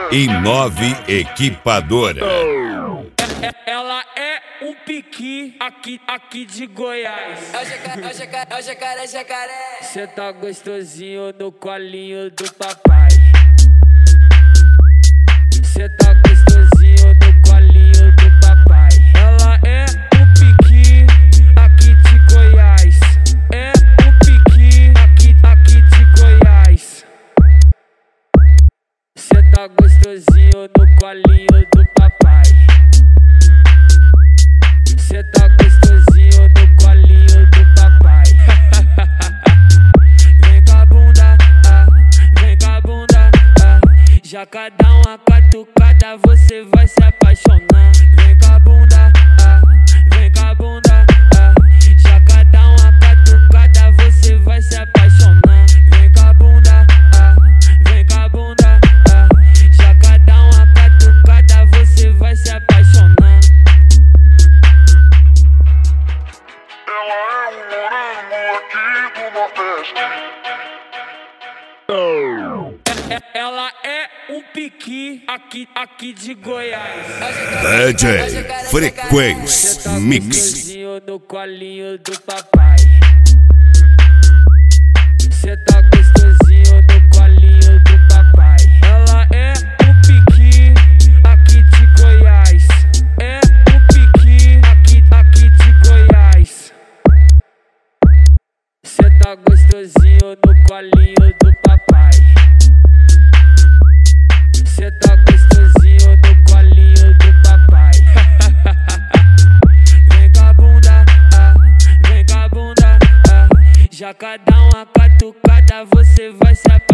Inove Equipadora. Ela é um piqui aqui de Goiás. É o jacaré. Cê tá gostosinho no colinho do papai. Cê tá gostosinho no colinho do papai. Ela é um piqui aqui de Goiás. É um piqui aqui de Goiás. Cê tá gostosinho no colinho do papai. Cê tá gostosinho no colinho do papai. Vem com a bunda, vem com a bunda, já cada uma catucada você vai se apaixonar. Vem com a bunda, vem com a bunda, já cada uma catucada você vai se apaixonar. Vem com a bunda, vem com a bunda, já cada uma catucada você vai se apaixonar. Ela é um morango aqui do Nordeste. Ela é um piqui aqui de Goiás. DJ Frequência Cê tá Mix. gostosinho no colinho do papai. Cê tá gostosinho no colinho do papai. Ela é um piqui aqui de Goiás. É um piqui aqui de Goiás. Cê tá gostosinho no colinho do papai. Cê tá gostosinho no colinho do papai. Vem com a bunda, vem com a bunda, já cada uma catucada você vai se apaixonar.